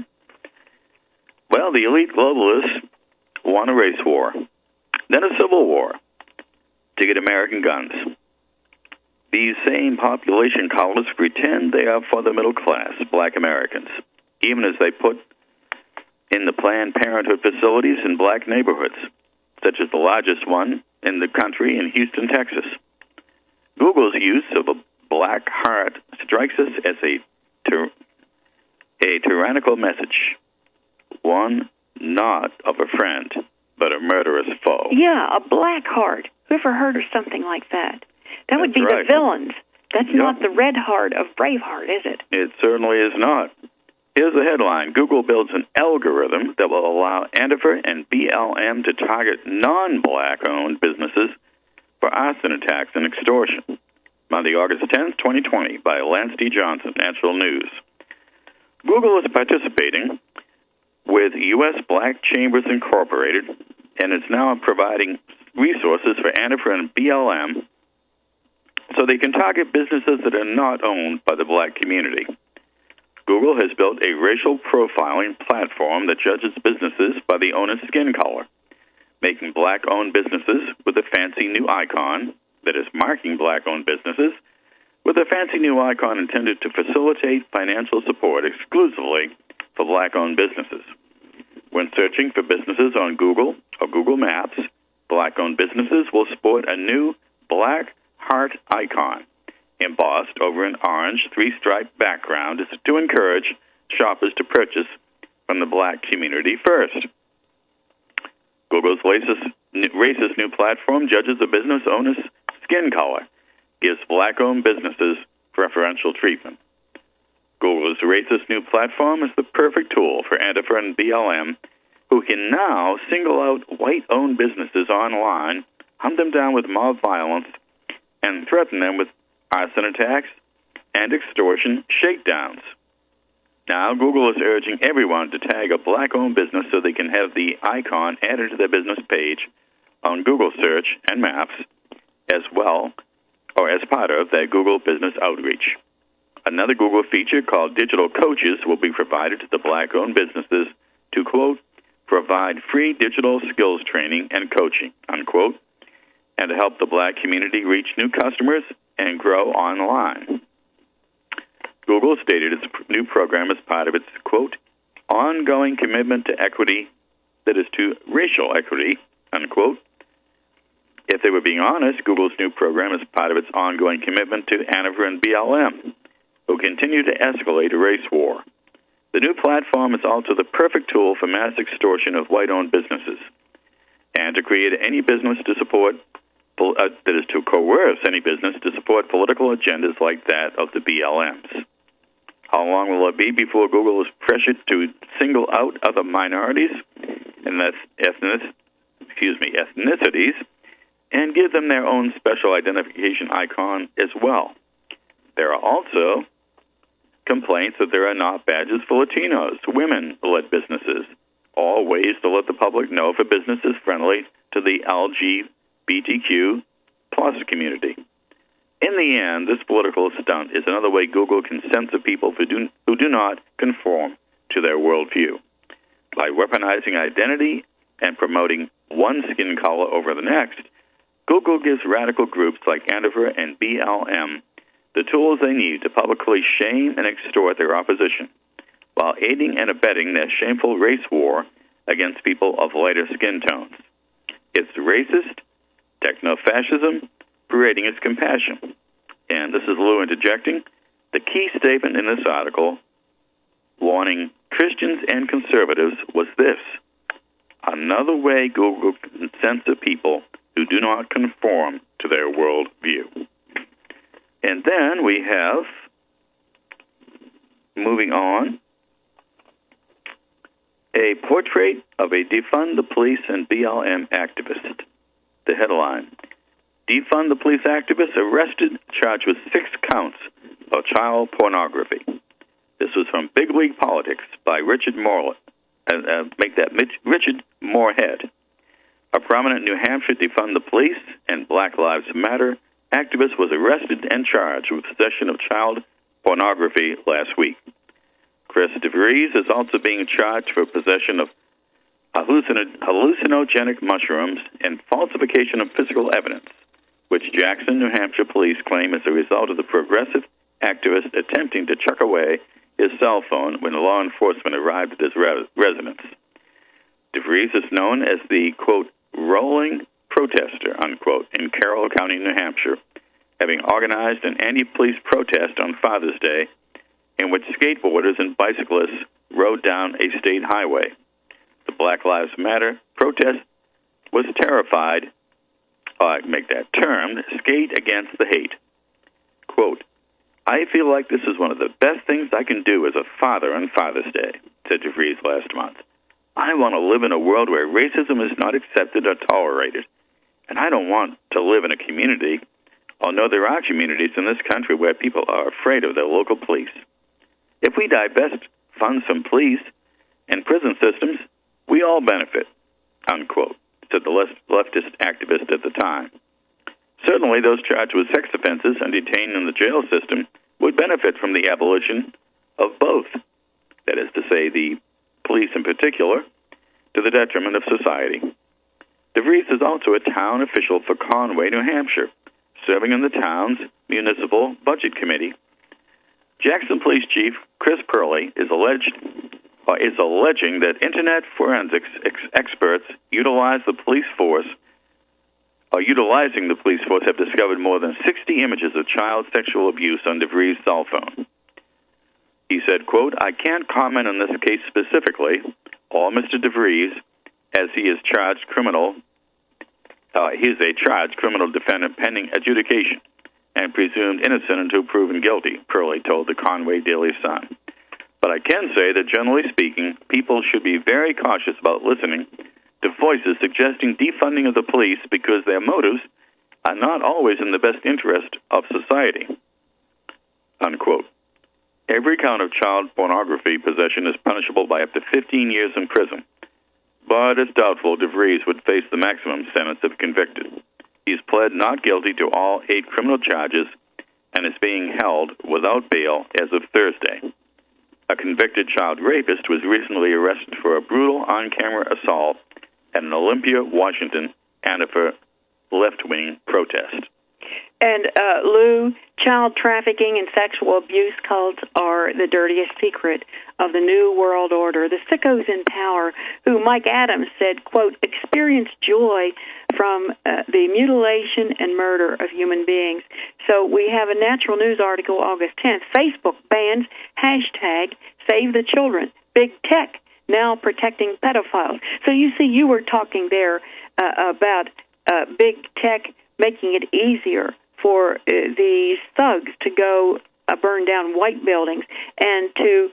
S1: Well, the elite globalists want a race war, then a civil war to get American guns. These same population colonists pretend they are for the middle class, black Americans, even as they put in the Planned Parenthood facilities in black neighborhoods, such as the largest one in the country in Houston, Texas. Google's use of a black heart strikes us as a tyr- a tyrannical message, one not of a friend, but a murderous foe.
S2: Yeah, a black heart. Who ever heard of something like that? That would
S1: That's
S2: be
S1: right.
S2: the villains. That's
S1: Yep.
S2: not the red heart of Braveheart, is it?
S1: It certainly is not. Here's the headline. Google builds an algorithm that will allow Antifa and B L M to target non-black-owned businesses for arson attacks and extortion. Monday, August tenth, twenty twenty, by Lance D. Johnson, National News. Google is participating with U S Black Chambers Incorporated, and it's now providing resources for Antifa and B L M so they can target businesses that are not owned by the black community. Google has built a racial profiling platform that judges businesses by the owner's skin color, making black-owned businesses with a fancy new icon, that is, marking black-owned businesses with a fancy new icon intended to facilitate financial support exclusively for black-owned businesses. When searching for businesses on Google or Google Maps, black-owned businesses will sport a new black heart icon embossed over an orange three-stripe background to encourage shoppers to purchase from the black community first. Google's racist, racist new platform judges a business owner's skin color, gives black-owned businesses preferential treatment. Google's racist new platform is the perfect tool for Antifa and B L M, who can now single out white-owned businesses online, hunt them down with mob violence, and threaten them with arson attacks and extortion shakedowns. Now, Google is urging everyone to tag a black-owned business so they can have the icon added to their business page on Google Search and Maps as well, or as part of their Google Business Outreach. Another Google feature called Digital Coaches will be provided to the black-owned businesses to, quote, provide free digital skills training and coaching, unquote, and to help the black community reach new customers and grow online. Google stated its new program as part of its, quote, ongoing commitment to equity, that is to racial equity, unquote. If they were being honest, Google's new program is part of its ongoing commitment to Antifa and B L M, who continue to escalate a race war. The new platform is also the perfect tool for mass extortion of white-owned businesses and to create any business to support Uh, that is to coerce any business to support political agendas like that of the B L Ms. How long will it be before Google is pressured to single out other minorities and that's ethnic, excuse me, ethnicities and give them their own special identification icon as well? There are also complaints that there are not badges for Latinos, women-led businesses, or ways to let the public know if a business is friendly to the L G B T Q plus community. In the end, this political stunt is another way Google can censor people who do, who do not conform to their worldview. By weaponizing identity and promoting one skin color over the next, Google gives radical groups like Antifa and B L M the tools they need to publicly shame and extort their opposition, while aiding and abetting their shameful race war against people of lighter skin tones. It's racist, techno-fascism, parading its compassion. And this is Lou interjecting. The key statement in this article, warning Christians and conservatives, was this: another way Google can censor people who do not conform to their worldview. And then we have, moving on, a portrait of a defund the police and B L M activist. The headline: defund the police activist arrested, charged with six counts of child pornography. This was from Big League Politics by Richard Moore. Uh, uh, make that Mitch, Richard Moorhead. A prominent New Hampshire defund the police and Black Lives Matter activist was arrested and charged with possession of child pornography last week. Chris DeVries is also being charged for possession of hallucin- hallucinogenic mushrooms and falsification of physical evidence, which Jackson, New Hampshire police claim is a result of the progressive activist attempting to chuck away his cell phone when law enforcement arrived at his re- residence. DeVries is known as the, quote, rolling protester, unquote, in Carroll County, New Hampshire, having organized an anti-police protest on Father's Day in which skateboarders and bicyclists rode down a state highway. The Black Lives Matter protest was terrified, uh, make that term, skate against the hate. Quote, I feel like this is one of the best things I can do as a father on Father's Day, said DeVries last month. I want to live in a world where racism is not accepted or tolerated, and I don't want to live in a community, although there are communities in this country where people are afraid of their local police. If we divest funds from police and prison systems, we all benefit, unquote, said the leftist activist at the time. Certainly, those charged with sex offenses and detained in the jail system would benefit from the abolition of both, that is to say, the police in particular, to the detriment of society. DeVries is also a town official for Conway, New Hampshire, serving in the town's municipal budget committee. Jackson Police Chief Chris Perley is alleged uh, is alleging that Internet forensics ex- experts utilize the police force Uh, utilizing the police force have discovered more than sixty images of child sexual abuse on DeVries' cell phone. He said, quote, I can't comment on this case specifically, or Mister DeVries, as he is charged criminal, uh, he is a charged criminal defendant pending adjudication and presumed innocent until proven guilty, Perley told the Conway Daily Sun. But I can say that generally speaking, people should be very cautious about listening to voices suggesting defunding of the police because their motives are not always in the best interest of society, unquote. Every count of child pornography possession is punishable by up to fifteen years in prison, but it's doubtful DeVries would face the maximum sentence if convicted. He's pled not guilty to all eight criminal charges and is being held without bail as of Thursday. A convicted child rapist was recently arrested for a brutal on-camera assault at an Olympia, Washington, Antifa left-wing protest.
S2: And, uh, Lou, child trafficking and sexual abuse cults are the dirtiest secret of the New World Order. The sickos in power, who Mike Adams said, quote, experience joy from uh, the mutilation and murder of human beings. So we have a Natural News article, August tenth. Facebook bans hashtag Save the Children. Big Tech now protecting pedophiles. So you see, you were talking there uh, about uh, Big Tech making it easier for uh, these thugs to go uh, burn down white buildings and to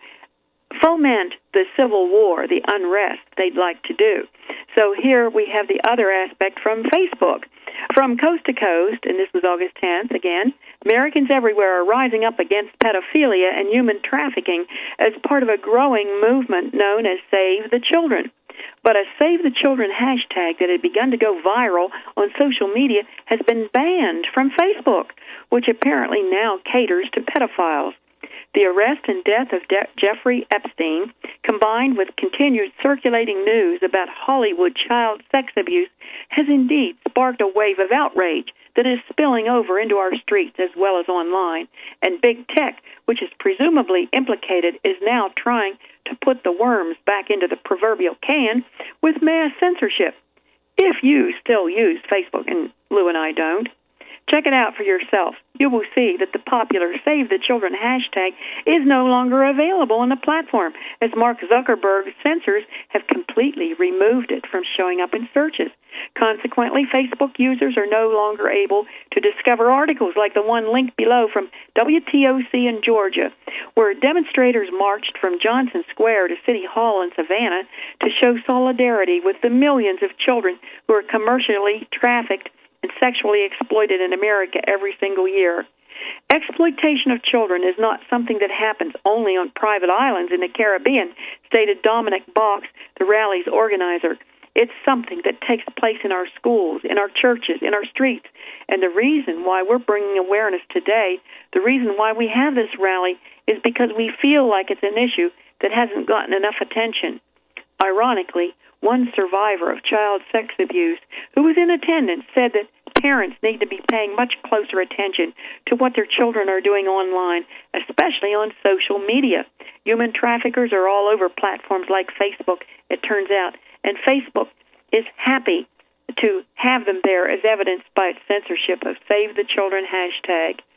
S2: foment the civil war, the unrest they'd like to do. So here we have the other aspect from Facebook. From coast to coast, and this was August tenth again, Americans everywhere are rising up against pedophilia and human trafficking as part of a growing movement known as Save the Children. But a Save the Children hashtag that had begun to go viral on social media has been banned from Facebook, which apparently now caters to pedophiles. The arrest and death of De- Jeffrey Epstein, combined with continued circulating news about Hollywood child sex abuse, has indeed sparked a wave of outrage that is spilling over into our streets as well as online. And Big Tech, which is presumably implicated, is now trying to put the worms back into the proverbial can with mass censorship. If you still use Facebook, and Lou and I don't, check it out for yourself. You will see that the popular Save the Children hashtag is no longer available on the platform, as Mark Zuckerberg's censors have completely removed it from showing up in searches. Consequently, Facebook users are no longer able to discover articles like the one linked below from W T O C in Georgia, where demonstrators marched from Johnson Square to City Hall in Savannah to show solidarity with the millions of children who are commercially trafficked and sexually exploited in America every single year. Exploitation of children is not something that happens only on private islands in the Caribbean, stated Dominic Box, the rally's organizer. It's something that takes place in our schools, in our churches, in our streets. And the reason why we're bringing awareness today, the reason why we have this rally, is because we feel like it's an issue that hasn't gotten enough attention. Ironically, one survivor of child sex abuse who was in attendance said that parents need to be paying much closer attention to what their children are doing online, especially on social media. Human traffickers are all over platforms like Facebook, it turns out, and Facebook is happy to have them there as evidenced by its censorship of Save the Children hashtag.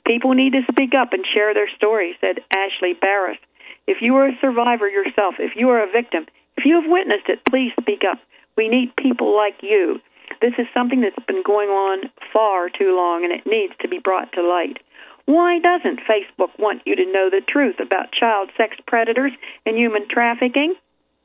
S2: People need to speak up and share their stories, said Ashley Barris. If you are a survivor yourself, if you are a victim, if you have witnessed it, please speak up. We need people like you. This is something that's been going on far too long, and it needs to be brought to light. Why doesn't Facebook want you to know the truth about child sex predators and human trafficking?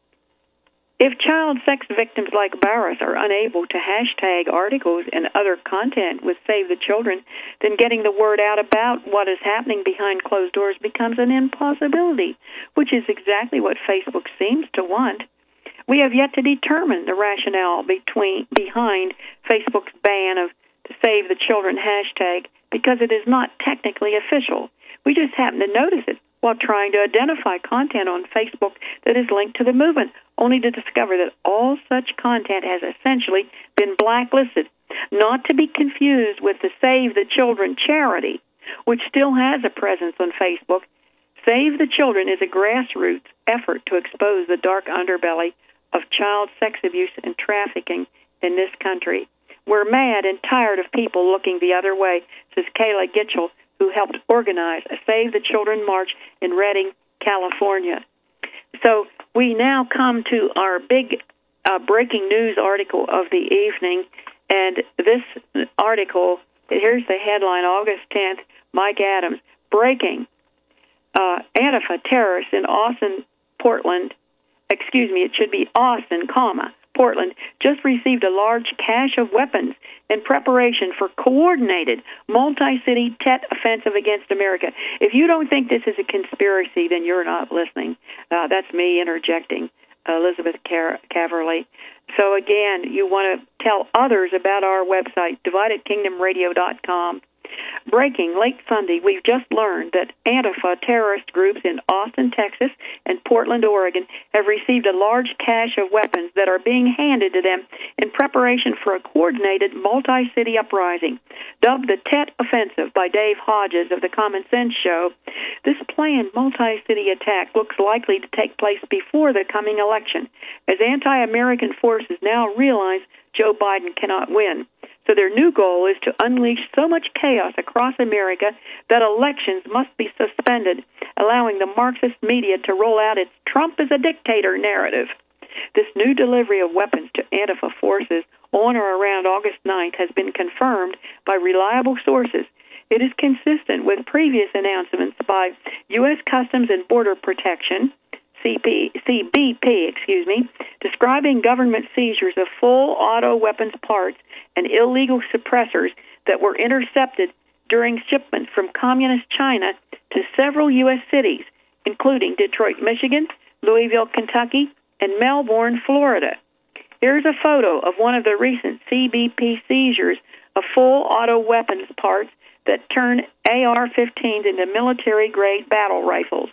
S2: If child sex victims like Barris are unable to hashtag articles and other content with Save the Children, then getting the word out about what is happening behind closed doors becomes an impossibility, which is exactly what Facebook seems to want. We have yet to determine the rationale between, behind Facebook's ban of the Save the Children hashtag because it is not technically official. We just happen to notice it while trying to identify content on Facebook that is linked to the movement, only to discover that all such content has essentially been blacklisted, not to be confused with the Save the Children charity, which still has a presence on Facebook. Save the Children is a grassroots effort to expose the dark underbelly of child sex abuse and trafficking in this country. We're mad and tired of people looking the other way, says Kayla Gitchell, who helped organize a Save the Children march in Redding, California. So we now come to our big uh, breaking news article of the evening, and this article, here's the headline, August tenth, Mike Adams, breaking, uh, Antifa terrorists in Austin, Portland, excuse me, it should be Austin, comma, Portland, just received a large cache of weapons in preparation for coordinated multi-city Tet offensive against America. If you don't think this is a conspiracy, then you're not listening. Uh, that's me interjecting, uh, Elizabeth Car- Caverly. So again, you want to tell others about our website, divided kingdom radio dot com. Breaking late Sunday, we've just learned that Antifa terrorist groups in Austin, Texas, and Portland, Oregon, have received a large cache of weapons that are being handed to them in preparation for a coordinated multi-city uprising. Dubbed the Tet Offensive by Dave Hodges of the Common Sense Show, this planned multi-city attack looks likely to take place before the coming election, as anti-American forces now realize Joe Biden cannot win. So their new goal is to unleash so much chaos across America that elections must be suspended, allowing the Marxist media to roll out its Trump is a dictator narrative. This new delivery of weapons to Antifa forces on or around August ninth has been confirmed by reliable sources. It is consistent with previous announcements by U S Customs and Border Protection, C P, C B P, excuse me, describing government seizures of full auto weapons parts and illegal suppressors that were intercepted during shipments from Communist China to several U S cities, including Detroit, Michigan, Louisville, Kentucky, and Melbourne, Florida. Here's a photo of one of the recent C B P seizures of full auto weapons parts that turn A R fifteens into military-grade battle rifles.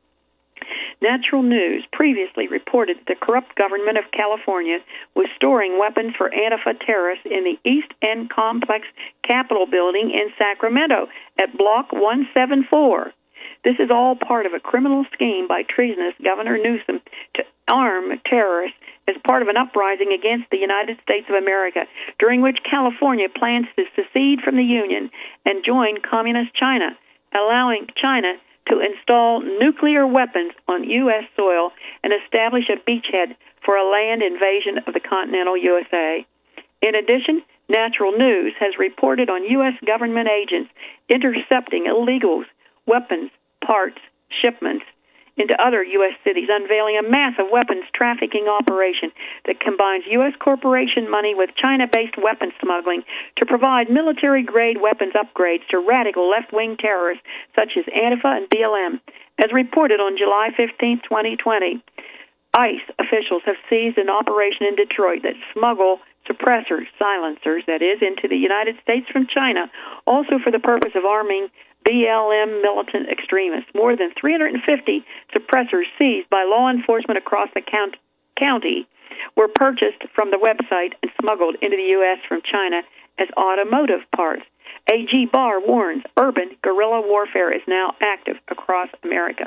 S2: Natural News previously reported the corrupt government of California was storing weapons for Antifa terrorists in the East End Complex Capitol building in Sacramento at Block one seventy-four. This is all part of a criminal scheme by treasonous Governor Newsom to arm terrorists as part of an uprising against the United States of America, during which California plans to secede from the Union and join Communist China, allowing China to install nuclear weapons on U S soil and establish a beachhead for a land invasion of the continental U S A. In addition, Natural News has reported on U S government agents intercepting illegals, weapons, parts, shipments into other U S cities, unveiling a massive weapons trafficking operation that combines U S corporation money with China-based weapons smuggling to provide military-grade weapons upgrades to radical left-wing terrorists such as Antifa and B L M. As reported on July fifteenth, twenty twenty, ICE officials have seized an operation in Detroit that smuggle suppressors, silencers, that is, into the United States from China, also for the purpose of arming B L M militant extremists. More than three hundred fifty suppressors seized by law enforcement across the count- county were purchased from the website and smuggled into the U S from China as automotive parts. A G Barr warns urban guerrilla warfare is now active across America.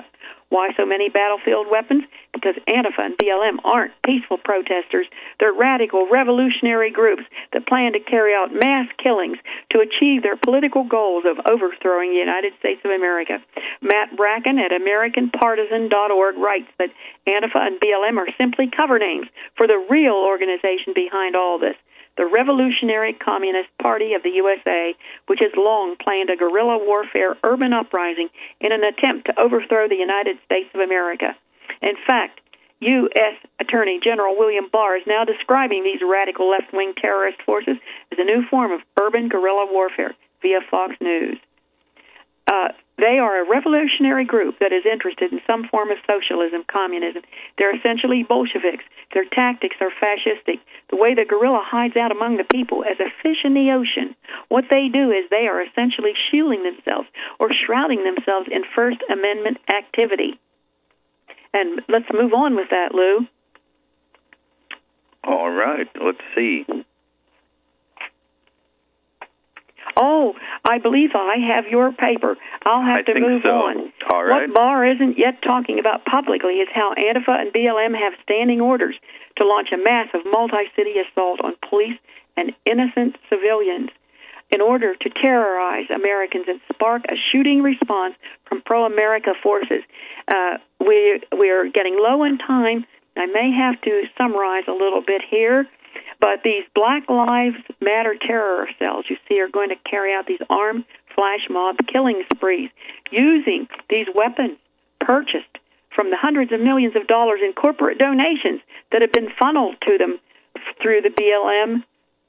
S2: Why so many battlefield weapons? Because Antifa and B L M aren't peaceful protesters. They're radical, revolutionary groups that plan to carry out mass killings to achieve their political goals of overthrowing the United States of America. Matt Bracken at American Partisan dot org writes that Antifa and B L M are simply cover names for the real organization behind all this, the Revolutionary Communist Party of the U S A, which has long planned a guerrilla warfare urban uprising in an attempt to overthrow the United States of America. In fact, U S Attorney General William Barr is now describing these radical left-wing terrorist forces as a new form of urban guerrilla warfare via Fox News. Uh, they are a revolutionary group that is interested in some form of socialism, communism. They're essentially Bolsheviks. Their tactics are fascistic. The way the guerrilla hides out among the people as a fish in the ocean, what they do is they are essentially shielding themselves or shrouding themselves in First Amendment activity. And let's move on with that, Lou.
S1: All right. Let's see.
S2: Oh, I believe I have your paper. I'll have
S1: I
S2: to
S1: think
S2: move
S1: so.
S2: on.
S1: All right.
S2: What Barr isn't yet talking about publicly is how Antifa and B L M have standing orders to launch a massive multi-city assault on police and innocent civilians in order to terrorize Americans and spark a shooting response from pro-America forces. Uh, we we are getting low on time. I may have to summarize a little bit here. But these Black Lives Matter terror cells, you see, are going to carry out these armed flash mob killing sprees using these weapons purchased from the hundreds of millions of dollars in corporate donations that have been funneled to them through the B L M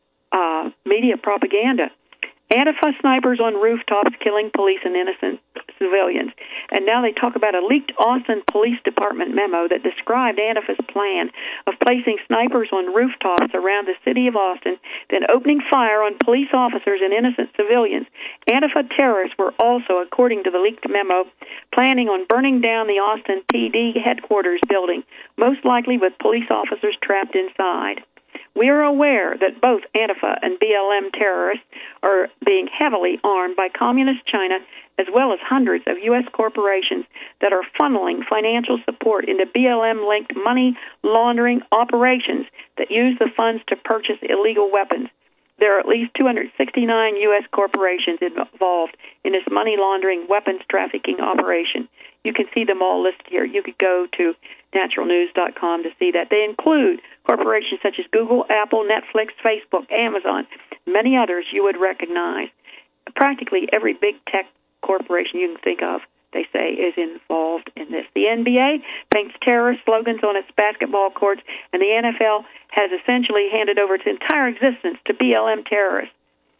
S2: uh, media propaganda. Antifa snipers on rooftops killing police and innocent civilians. And now they talk about a leaked Austin Police Department memo that described Antifa's plan of placing snipers on rooftops around the city of Austin, then opening fire on police officers and innocent civilians. Antifa terrorists were also, according to the leaked memo, planning on burning down the Austin P D headquarters building, most likely with police officers trapped inside. We are aware that both Antifa and B L M terrorists are being heavily armed by Communist China, as well as hundreds of U S corporations that are funneling financial support into B L M-linked money laundering operations that use the funds to purchase illegal weapons. There are at least two hundred sixty-nine U S corporations involved in this money laundering weapons trafficking operation. You can see them all listed here. You could go to natural news dot com to see that. They include corporations such as Google, Apple, Netflix, Facebook, Amazon, many others you would recognize. Practically every big tech corporation you can think of, they say, is involved in this. The N B A paints terrorist slogans on its basketball courts, and the N F L has essentially handed over its entire existence to B L M terrorists.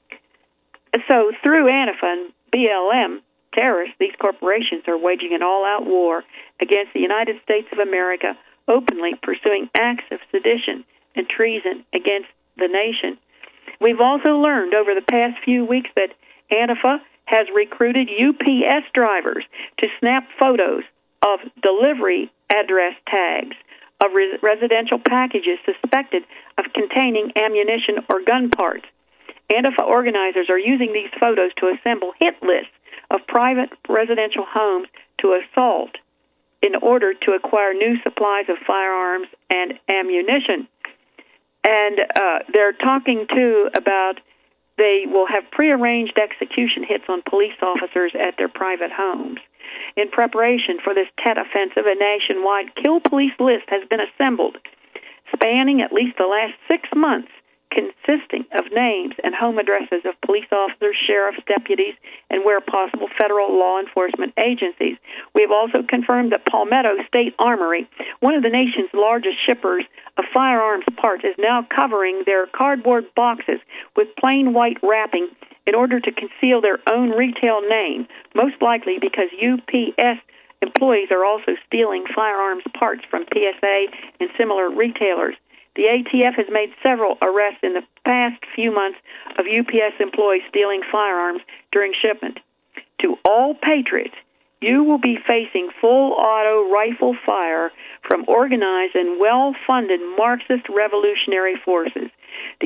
S2: So through Antifa and B L M terrorists, these corporations are waging an all-out war against the United States of America, openly pursuing acts of sedition and treason against the nation. We've also learned over the past few weeks that Antifa has recruited U P S drivers to snap photos of delivery address tags of res- residential packages suspected of containing ammunition or gun parts. Antifa organizers are using these photos to assemble hit lists of private residential homes to assault in order to acquire new supplies of firearms and ammunition. And uh, they're talking, too, about they will have prearranged execution hits on police officers at their private homes. In preparation for this Tet offensive, a nationwide kill police list has been assembled, spanning at least the last six months, consisting of names and home addresses of police officers, sheriffs, deputies, and where possible, federal law enforcement agencies. We have also confirmed that Palmetto State Armory, one of the nation's largest shippers of firearms parts, is now covering their cardboard boxes with plain white wrapping in order to conceal their own retail name, most likely because U P S employees are also stealing firearms parts from P S A and similar retailers. The A T F has made several arrests in the past few months of U P S employees stealing firearms during shipment. To all patriots, you will be facing full auto rifle fire from organized and well-funded Marxist revolutionary forces. The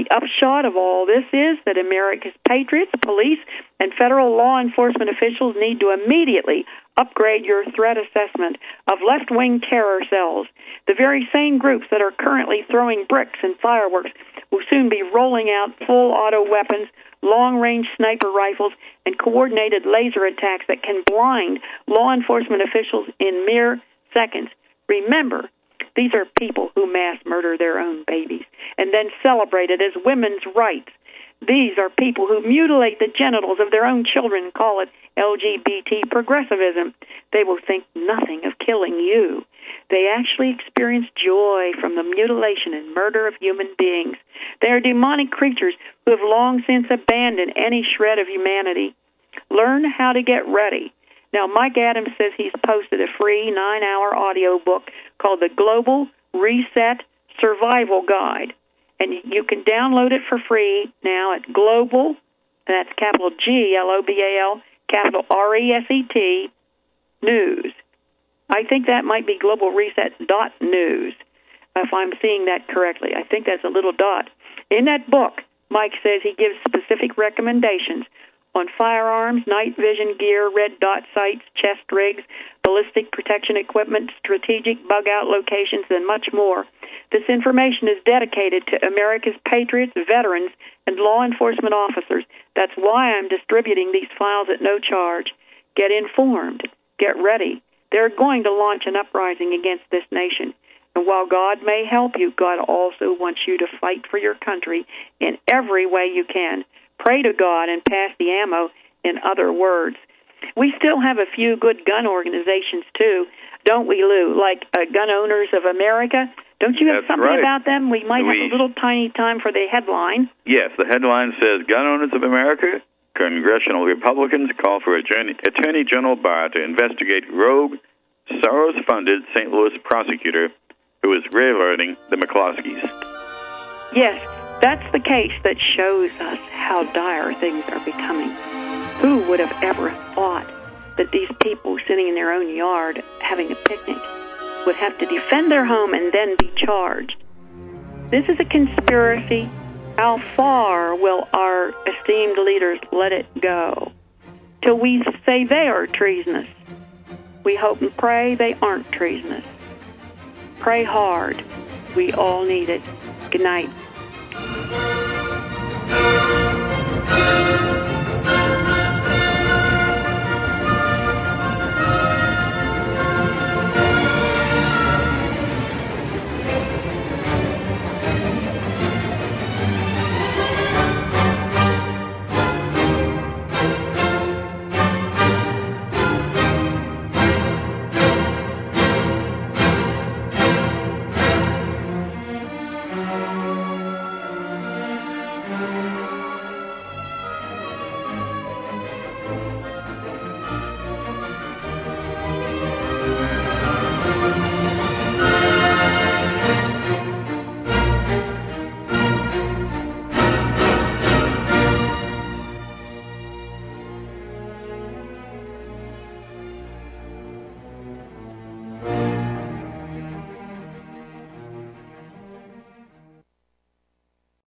S2: The upshot of all this is that America's patriots, police, and federal law enforcement officials need to immediately upgrade your threat assessment of left-wing terror cells. The very same groups that are currently throwing bricks and fireworks will soon be rolling out full auto weapons, long-range sniper rifles, and coordinated laser attacks that can blind law enforcement officials in mere seconds. Remember, these are people who mass murder their own babies and then celebrate it as women's rights. These are people who mutilate the genitals of their own children and call it L G B T progressivism. They will think nothing of killing you. They actually experience joy from the mutilation and murder of human beings. They are demonic creatures who have long since abandoned any shred of humanity. Learn how to get ready. Now, Mike Adams says he's posted a free nine-hour audio book called The Global Reset Survival Guide. And you can download it for free now at Global, that's capital G L O B A L, capital R E S E T, News. I think that might be global reset dot news, if I'm seeing that correctly. I think that's a little dot. In that book, Mike says he gives specific recommendations on firearms, night vision gear, red dot sights, chest rigs, ballistic protection equipment, strategic bug-out locations, and much more. This information is dedicated to America's patriots, veterans, and law enforcement officers. That's why I'm distributing these files at no charge. Get informed. Get ready. They're going to launch an uprising against this nation. And while God may help you, God also wants you to fight for your country in every way you can. Pray to God and pass the ammo, in other words. We still have a few good gun organizations, too, don't we, Lou? Like uh, Gun Owners of America. Don't you have
S1: That's
S2: something
S1: right.
S2: about them? We might
S1: we,
S2: have a little tiny time for the headline.
S1: Yes, the headline says, Gun Owners of America, congressional Republicans call for Attorney, Attorney General Barr to investigate rogue, Soros-funded Saint Louis prosecutor who is realerting the McCloskeys.
S2: Yes, that's the case that shows us how dire things are becoming. Who would have ever thought that these people sitting in their own yard having a picnic would have to defend their home and then be charged? This is a conspiracy. How far will our esteemed leaders let it go? Till we say they are treasonous. We hope and pray they aren't treasonous. Pray hard. We all need it. Good night.